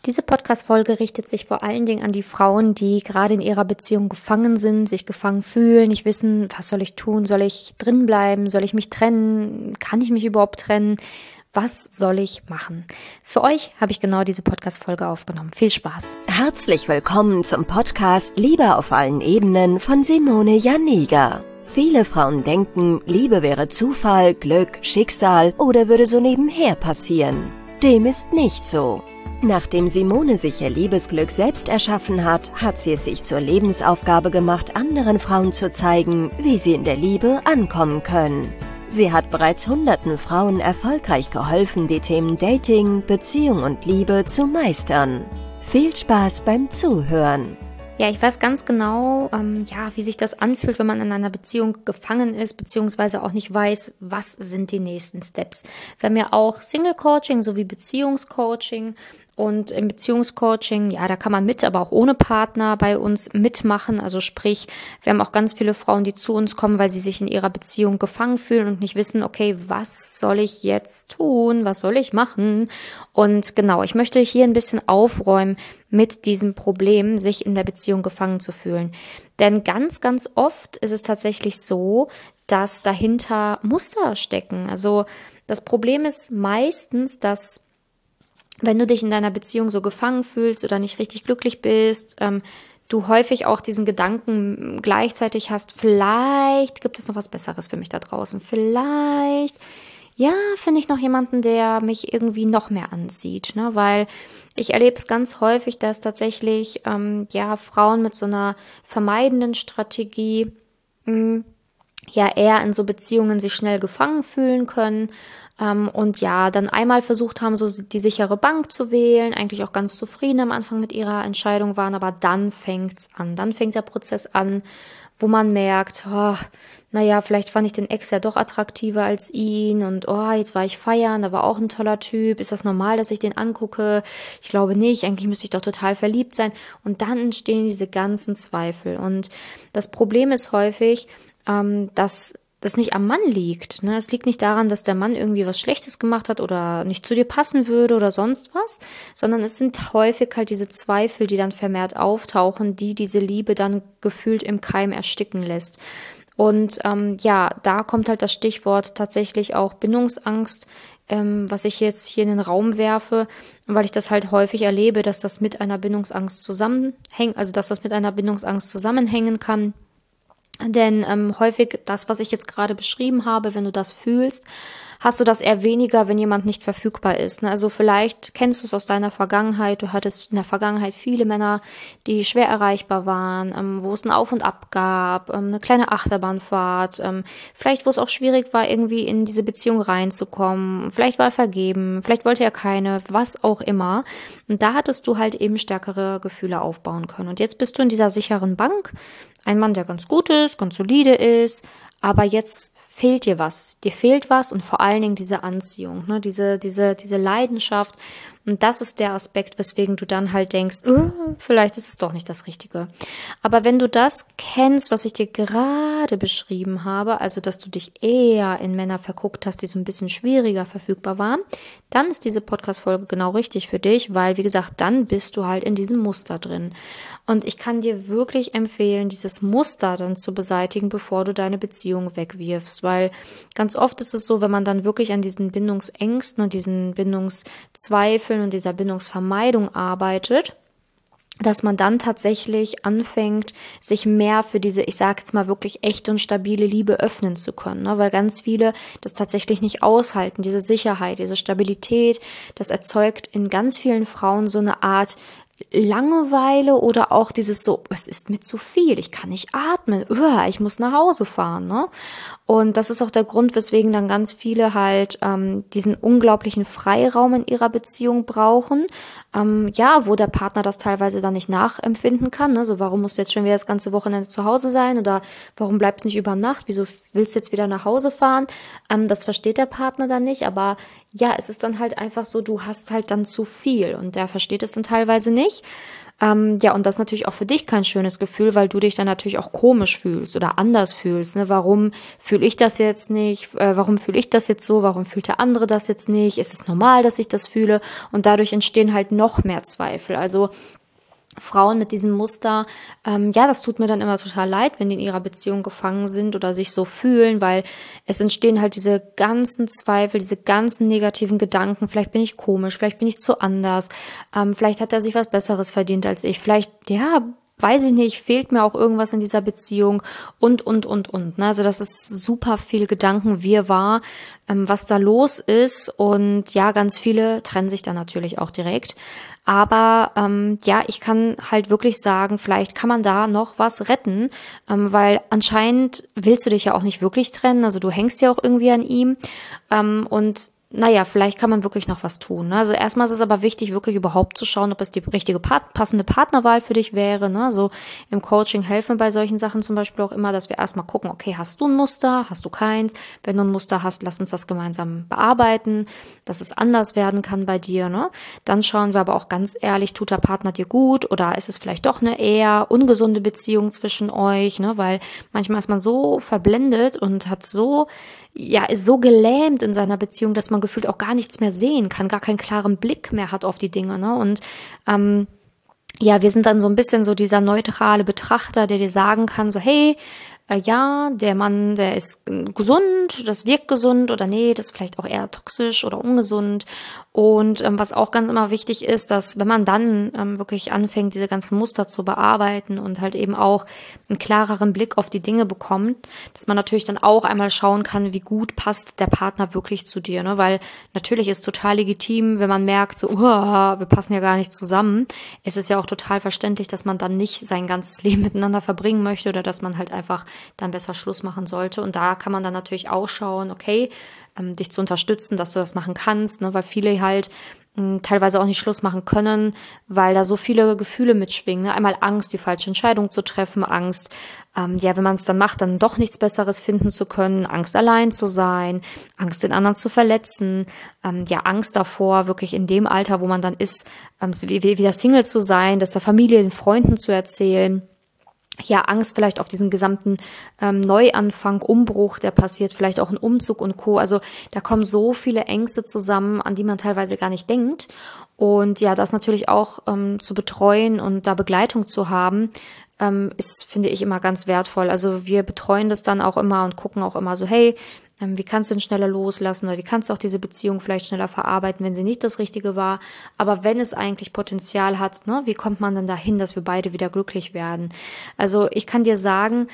Diese Podcast-Folge richtet sich vor allen Dingen an die Frauen, die gerade in ihrer Beziehung gefangen sind, sich gefangen fühlen, nicht wissen, was soll ich tun? Soll ich drin bleiben? Soll ich mich trennen? Kann ich mich überhaupt trennen? Was soll ich machen? Für euch habe ich genau diese Podcast-Folge aufgenommen. Viel Spaß! Herzlich willkommen zum Podcast Liebe auf allen Ebenen von Simone Janiga. Viele Frauen denken, Liebe wäre Zufall, Glück, Schicksal oder würde so nebenher passieren. Dem ist nicht so. Nachdem Simone sich ihr Liebesglück selbst erschaffen hat, hat sie es sich zur Lebensaufgabe gemacht, anderen Frauen zu zeigen, wie sie in der Liebe ankommen können. Sie hat bereits hunderten Frauen erfolgreich geholfen, die Themen Dating, Beziehung und Liebe zu meistern. Viel Spaß beim Zuhören! Ja, ich weiß ganz genau, wie sich das anfühlt, wenn man in einer Beziehung gefangen ist, beziehungsweise auch nicht weiß, was sind die nächsten Steps. Wir haben ja auch Single-Coaching sowie Beziehungscoaching. Und im Beziehungscoaching, ja, da kann man mit, aber auch ohne Partner bei uns mitmachen. Also sprich, wir haben auch ganz viele Frauen, die zu uns kommen, weil sie sich in ihrer Beziehung gefangen fühlen und nicht wissen, okay, was soll ich jetzt tun? Was soll ich machen? Und genau, ich möchte hier ein bisschen aufräumen mit diesem Problem, sich in der Beziehung gefangen zu fühlen. Denn ganz, ganz oft ist es tatsächlich so, dass dahinter Muster stecken. Also das Problem ist meistens, dass wenn du dich in deiner Beziehung so gefangen fühlst oder nicht richtig glücklich bist, du häufig auch diesen Gedanken gleichzeitig hast, vielleicht gibt es noch was Besseres für mich da draußen. Vielleicht, ja, finde ich noch jemanden, der mich irgendwie noch mehr anzieht, ne? Weil ich erlebe es ganz häufig, dass tatsächlich, Frauen mit so einer vermeidenden Strategie, eher in so Beziehungen sich schnell gefangen fühlen können, und ja, dann einmal versucht haben, so die sichere Bank zu wählen, eigentlich auch ganz zufrieden am Anfang mit ihrer Entscheidung waren, aber dann fängt's an. Dann fängt der Prozess an, wo man merkt, vielleicht fand ich den Ex ja doch attraktiver als ihn und jetzt war ich feiern, da war auch ein toller Typ. Ist das normal, dass ich den angucke? Ich glaube nicht, eigentlich müsste ich doch total verliebt sein. Und dann entstehen diese ganzen Zweifel. Und das Problem ist häufig, dass das nicht am Mann liegt. Ne? Es liegt nicht daran, dass der Mann irgendwie was Schlechtes gemacht hat oder nicht zu dir passen würde oder sonst was, sondern es sind häufig halt diese Zweifel, die dann vermehrt auftauchen, die diese Liebe dann gefühlt im Keim ersticken lässt. Und da kommt halt das Stichwort tatsächlich auch Bindungsangst, was ich jetzt hier in den Raum werfe, weil ich das halt häufig erlebe, dass das mit einer Bindungsangst zusammenhängen kann. Denn häufig das, was ich jetzt gerade beschrieben habe, wenn du das fühlst, hast du das eher weniger, wenn jemand nicht verfügbar ist. Ne? Also vielleicht kennst du es aus deiner Vergangenheit, du hattest in der Vergangenheit viele Männer, die schwer erreichbar waren, wo es ein Auf und Ab gab, eine kleine Achterbahnfahrt, vielleicht wo es auch schwierig war, irgendwie in diese Beziehung reinzukommen, vielleicht war er vergeben, vielleicht wollte er keine, was auch immer. Und da hattest du halt eben stärkere Gefühle aufbauen können. Und jetzt bist du in dieser sicheren Bank, ein Mann, der ganz gut ist, ganz solide ist, aber jetzt fehlt dir was. Dir fehlt was und vor allen Dingen diese Anziehung, ne? Diese Leidenschaft. Und das ist der Aspekt, weswegen du dann halt denkst, vielleicht ist es doch nicht das Richtige. Aber wenn du das kennst, was ich dir gerade beschrieben habe, also dass du dich eher in Männer verguckt hast, die so ein bisschen schwieriger verfügbar waren, dann ist diese Podcast-Folge genau richtig für dich, weil, wie gesagt, dann bist du halt in diesem Muster drin. Und ich kann dir wirklich empfehlen, dieses Muster dann zu beseitigen, bevor du deine Beziehung wegwirfst, weil ganz oft ist es so, wenn man dann wirklich an diesen Bindungsängsten und diesen Bindungszweifeln und dieser Bindungsvermeidung arbeitet, dass man dann tatsächlich anfängt, sich mehr für diese, ich sage jetzt mal wirklich echte und stabile Liebe öffnen zu können, ne? Weil ganz viele das tatsächlich nicht aushalten, diese Sicherheit, diese Stabilität, das erzeugt in ganz vielen Frauen so eine Art Langeweile oder auch dieses so, es ist mir zu viel, ich kann nicht atmen, ich muss nach Hause fahren, ne? Und das ist auch der Grund, weswegen dann ganz viele halt diesen unglaublichen Freiraum in ihrer Beziehung brauchen, wo der Partner das teilweise dann nicht nachempfinden kann, ne? So, warum musst du jetzt schon wieder das ganze Wochenende zu Hause sein oder warum bleibst du nicht über Nacht, wieso willst du jetzt wieder nach Hause fahren? Das versteht der Partner dann nicht, aber ja, es ist dann halt einfach so, du hast halt dann zu viel und der versteht es dann teilweise nicht. Ja, und das ist natürlich auch für dich kein schönes Gefühl, weil du dich dann natürlich auch komisch fühlst oder anders fühlst. Ne? Warum fühle ich das jetzt nicht? Warum fühle ich das jetzt so? Warum fühlt der andere das jetzt nicht? Ist es normal, dass ich das fühle? Und dadurch entstehen halt noch mehr Zweifel. Also Frauen mit diesem Muster, ja, das tut mir dann immer total leid, wenn die in ihrer Beziehung gefangen sind oder sich so fühlen, weil es entstehen halt diese ganzen Zweifel, diese ganzen negativen Gedanken. Vielleicht bin ich komisch, vielleicht bin ich zu anders, vielleicht hat er sich was Besseres verdient als ich, vielleicht, ja, weiß ich nicht, fehlt mir auch irgendwas in dieser Beziehung und. Ne? Also das ist super viel Gedankenwirrwarr, was da los ist. Und ja, ganz viele trennen sich dann natürlich auch direkt. Aber ja, ich kann halt wirklich sagen, vielleicht kann man da noch was retten, weil anscheinend willst du dich ja auch nicht wirklich trennen. Also du hängst ja auch irgendwie an ihm und naja, vielleicht kann man wirklich noch was tun. Ne? Also erstmal ist es aber wichtig, wirklich überhaupt zu schauen, ob es die richtige passende Partnerwahl für dich wäre. Ne? So im Coaching helfen bei solchen Sachen zum Beispiel auch immer, dass wir erstmal gucken, okay, hast du ein Muster, hast du keins? Wenn du ein Muster hast, lass uns das gemeinsam bearbeiten, dass es anders werden kann bei dir. Ne? Dann schauen wir aber auch ganz ehrlich, tut der Partner dir gut oder ist es vielleicht doch eine eher ungesunde Beziehung zwischen euch? Ne? Weil manchmal ist man so verblendet und hat so, ja, ist so gelähmt in seiner Beziehung, dass man gefühlt auch gar nichts mehr sehen kann, gar keinen klaren Blick mehr hat auf die Dinge, ne? Und ja, wir sind dann so ein bisschen so dieser neutrale Betrachter, der dir sagen kann, so hey, ja, der Mann, der ist gesund, das wirkt gesund oder nee, das ist vielleicht auch eher toxisch oder ungesund. Und was auch ganz immer wichtig ist, dass wenn man dann wirklich anfängt, diese ganzen Muster zu bearbeiten und halt eben auch einen klareren Blick auf die Dinge bekommt, dass man natürlich dann auch einmal schauen kann, wie gut passt der Partner wirklich zu dir, ne? Weil natürlich ist total legitim, wenn man merkt, so, wir passen ja gar nicht zusammen. Es ist ja auch total verständlich, dass man dann nicht sein ganzes Leben miteinander verbringen möchte oder dass man halt einfach dann besser Schluss machen sollte. Und da kann man dann natürlich auch schauen, okay, dich zu unterstützen, dass du das machen kannst, ne? Weil viele halt teilweise auch nicht Schluss machen können, weil da so viele Gefühle mitschwingen. Ne? Einmal Angst, die falsche Entscheidung zu treffen, Angst, ja, wenn man es dann macht, dann doch nichts Besseres finden zu können, Angst allein zu sein, Angst den anderen zu verletzen, ja, Angst davor, wirklich in dem Alter, wo man dann ist, wieder Single zu sein, das der Familie, den Freunden zu erzählen. Ja, Angst vielleicht auf diesen gesamten Neuanfang, Umbruch, der passiert, vielleicht auch ein Umzug und Co. Also da kommen so viele Ängste zusammen, an die man teilweise gar nicht denkt. Und ja, das natürlich auch zu betreuen und da Begleitung zu haben, ist, finde ich, immer ganz wertvoll. Also wir betreuen das dann auch immer und gucken auch immer so, hey, wie kannst du denn schneller loslassen oder wie kannst du auch diese Beziehung vielleicht schneller verarbeiten, wenn sie nicht das Richtige war. Aber wenn es eigentlich Potenzial hat, ne, wie kommt man dann dahin, dass wir beide wieder glücklich werden? Also ich kann dir sagen,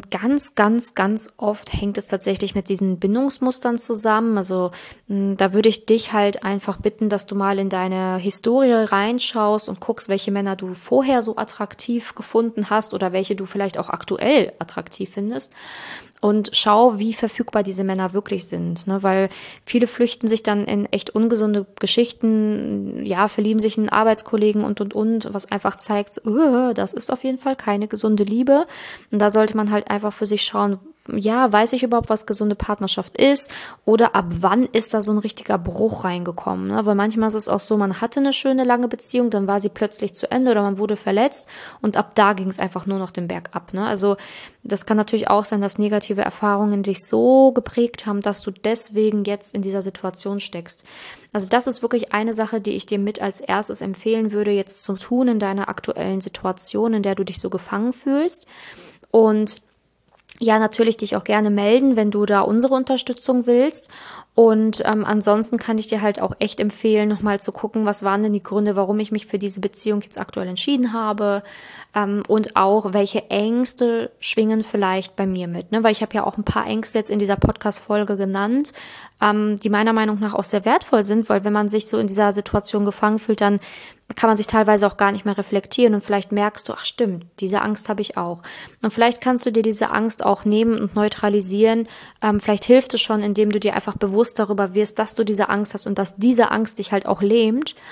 ganz oft hängt es tatsächlich mit diesen Bindungsmustern zusammen. Also da würde ich dich halt einfach bitten, dass du mal in deine Historie reinschaust und guckst, welche Männer du vorher so attraktiv gefunden hast oder welche du vielleicht auch aktuell attraktiv findest. Und schau, wie verfügbar diese Männer wirklich sind, ne? Weil viele flüchten sich dann in echt ungesunde Geschichten, ja, verlieben sich in Arbeitskollegen und, was einfach zeigt, das ist auf jeden Fall keine gesunde Liebe. Und da sollte man halt einfach für sich schauen, ja, weiß ich überhaupt, was gesunde Partnerschaft ist oder ab wann ist da so ein richtiger Bruch reingekommen, ne? Weil manchmal ist es auch so, man hatte eine schöne, lange Beziehung, dann war sie plötzlich zu Ende oder man wurde verletzt und ab da ging es einfach nur noch den Berg ab, ne? Also das kann natürlich auch sein, dass negative Erfahrungen dich so geprägt haben, dass du deswegen jetzt in dieser Situation steckst. Also das ist wirklich eine Sache, die ich dir mit als erstes empfehlen würde, jetzt zu tun in deiner aktuellen Situation, in der du dich so gefangen fühlst. Und ja, natürlich dich auch gerne melden, wenn du da unsere Unterstützung willst. Und ansonsten kann ich dir halt auch echt empfehlen, nochmal zu gucken, was waren denn die Gründe, warum ich mich für diese Beziehung jetzt aktuell entschieden habe, und auch, welche Ängste schwingen vielleicht bei mir mit, ne? Weil ich habe ja auch ein paar Ängste jetzt in dieser Podcast-Folge genannt, die meiner Meinung nach auch sehr wertvoll sind, weil wenn man sich so in dieser Situation gefangen fühlt, dann kann man sich teilweise auch gar nicht mehr reflektieren und vielleicht merkst du, ach stimmt, diese Angst habe ich auch. Und vielleicht kannst du dir diese Angst auch nehmen und neutralisieren. Vielleicht hilft es schon, indem du dir einfach bewusst darüber wirst, dass du diese Angst hast und dass diese Angst dich halt auch lähmt.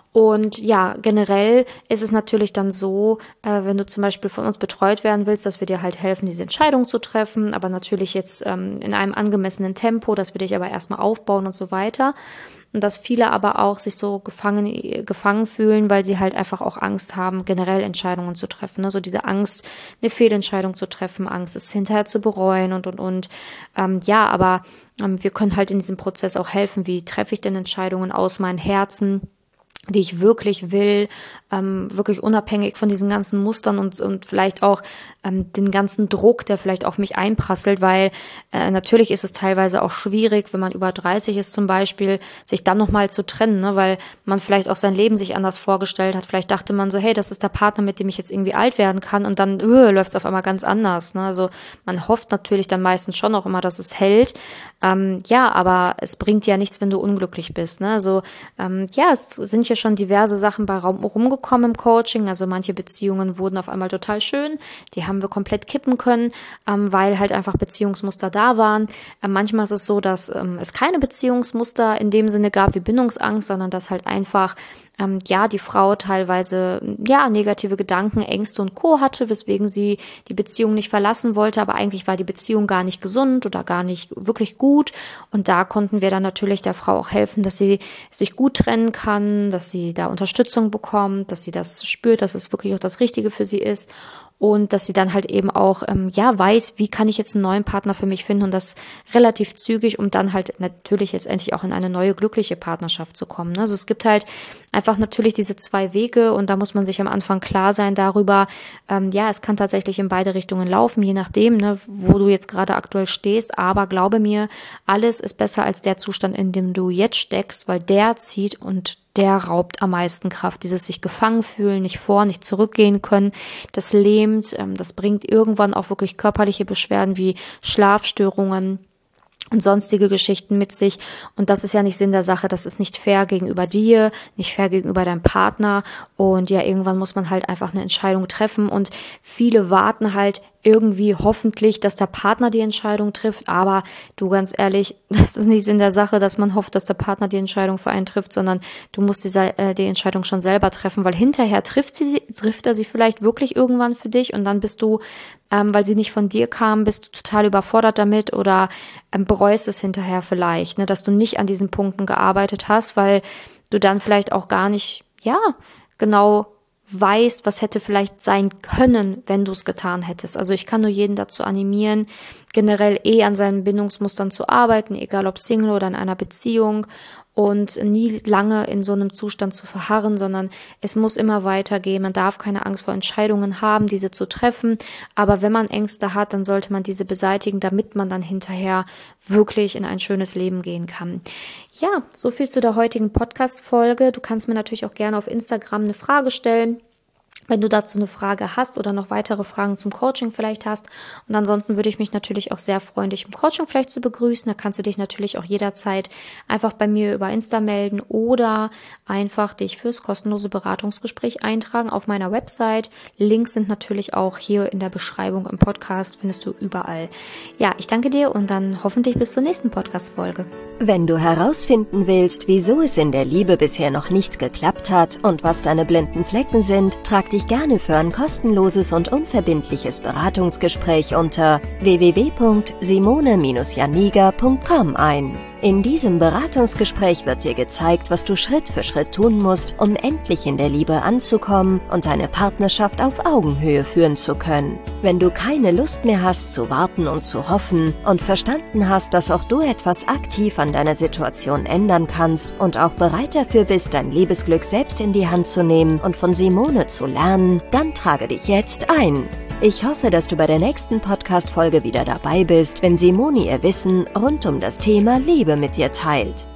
Und ja, generell ist es natürlich dann so, wenn du zum Beispiel von uns betreut werden willst, dass wir dir halt helfen, diese Entscheidung zu treffen, aber natürlich jetzt in einem angemessenen Tempo, dass wir dich aber erstmal aufbauen und so weiter. Und dass viele aber auch sich so gefangen fühlen, weil sie halt einfach auch Angst haben, generell Entscheidungen zu treffen. Also diese Angst, eine Fehlentscheidung zu treffen, Angst, es hinterher zu bereuen und. Ja, aber wir können halt in diesem Prozess auch helfen. Wie treffe ich denn Entscheidungen aus meinem Herzen, die ich wirklich will, wirklich unabhängig von diesen ganzen Mustern und vielleicht auch den ganzen Druck, der vielleicht auf mich einprasselt, weil natürlich ist es teilweise auch schwierig, wenn man über 30 ist zum Beispiel, sich dann nochmal zu trennen, ne, weil man vielleicht auch sein Leben sich anders vorgestellt hat. Vielleicht dachte man so, hey, das ist der Partner, mit dem ich jetzt irgendwie alt werden kann und dann läuft es auf einmal ganz anders. Ne? Also man hofft natürlich dann meistens schon auch immer, dass es hält. Ja, aber es bringt ja nichts, wenn du unglücklich bist. Ne? Also ja, es sind ja schon diverse Sachen bei rumgekommen im Coaching. Also manche Beziehungen wurden auf einmal total schön. Die haben wir komplett kippen können, weil halt einfach Beziehungsmuster da waren. Manchmal ist es so, dass es keine Beziehungsmuster in dem Sinne gab wie Bindungsangst, sondern dass halt einfach ja, die Frau teilweise, ja, negative Gedanken, Ängste und Co. hatte, weswegen sie die Beziehung nicht verlassen wollte, aber eigentlich war die Beziehung gar nicht gesund oder gar nicht wirklich gut. Und da konnten wir dann natürlich der Frau auch helfen, dass sie sich gut trennen kann, dass sie da Unterstützung bekommt, dass sie das spürt, dass es wirklich auch das Richtige für sie ist. Und dass sie dann halt eben auch, ja, weiß, wie kann ich jetzt einen neuen Partner für mich finden und das relativ zügig, um dann halt natürlich letztendlich auch in eine neue glückliche Partnerschaft zu kommen. Also es gibt halt einfach natürlich diese zwei Wege und da muss man sich am Anfang klar sein darüber, ja, es kann tatsächlich in beide Richtungen laufen, je nachdem, ne, wo du jetzt gerade aktuell stehst. Aber glaube mir, alles ist besser als der Zustand, in dem du jetzt steckst, weil der zieht und der raubt am meisten Kraft. Dieses sich gefangen fühlen, nicht vor, nicht zurückgehen können, das lähmt, das bringt irgendwann auch wirklich körperliche Beschwerden wie Schlafstörungen und sonstige Geschichten mit sich. Und das ist ja nicht Sinn der Sache. Das ist nicht fair gegenüber dir, nicht fair gegenüber deinem Partner. Und ja, irgendwann muss man halt einfach eine Entscheidung treffen. Und viele warten halt irgendwie hoffentlich, dass der Partner die Entscheidung trifft. Aber du, ganz ehrlich, das ist nicht Sinn der Sache, dass man hofft, dass der Partner die Entscheidung für einen trifft, sondern du musst die Entscheidung schon selber treffen, weil hinterher trifft er sie vielleicht wirklich irgendwann für dich und dann bist du, weil sie nicht von dir kam, bist du total überfordert damit oder bereust es hinterher vielleicht, ne, dass du nicht an diesen Punkten gearbeitet hast, weil du dann vielleicht auch gar nicht, ja, genau weißt, was hätte vielleicht sein können, wenn du es getan hättest. Also ich kann nur jeden dazu animieren, generell an seinen Bindungsmustern zu arbeiten, egal ob Single oder in einer Beziehung und nie lange in so einem Zustand zu verharren, sondern es muss immer weitergehen. Man darf keine Angst vor Entscheidungen haben, diese zu treffen. Aber wenn man Ängste hat, dann sollte man diese beseitigen, damit man dann hinterher wirklich in ein schönes Leben gehen kann. Ja, so viel zu der heutigen Podcast-Folge. Du kannst mir natürlich auch gerne auf Instagram eine Frage stellen, wenn du dazu eine Frage hast oder noch weitere Fragen zum Coaching vielleicht hast. Und ansonsten würde ich mich natürlich auch sehr freuen, dich im Coaching vielleicht zu begrüßen. Da kannst du dich natürlich auch jederzeit einfach bei mir über Insta melden oder einfach dich fürs kostenlose Beratungsgespräch eintragen auf meiner Website. Links sind natürlich auch hier in der Beschreibung im Podcast, findest du überall. Ja, ich danke dir und dann hoffentlich bis zur nächsten Podcast-Folge. Wenn du herausfinden willst, wieso es in der Liebe bisher noch nicht geklappt hat und was deine blinden Flecken sind, trag dich gerne für ein kostenloses und unverbindliches Beratungsgespräch unter www.simone-janiga.com ein. In diesem Beratungsgespräch wird dir gezeigt, was du Schritt für Schritt tun musst, um endlich in der Liebe anzukommen und deine Partnerschaft auf Augenhöhe führen zu können. Wenn du keine Lust mehr hast zu warten und zu hoffen und verstanden hast, dass auch du etwas aktiv an deiner Situation ändern kannst und auch bereit dafür bist, dein Liebesglück selbst in die Hand zu nehmen und von Simone zu lernen, dann trage dich jetzt ein. Ich hoffe, dass du bei der nächsten Podcast-Folge wieder dabei bist, wenn Simone ihr Wissen rund um das Thema Liebe mit dir teilt.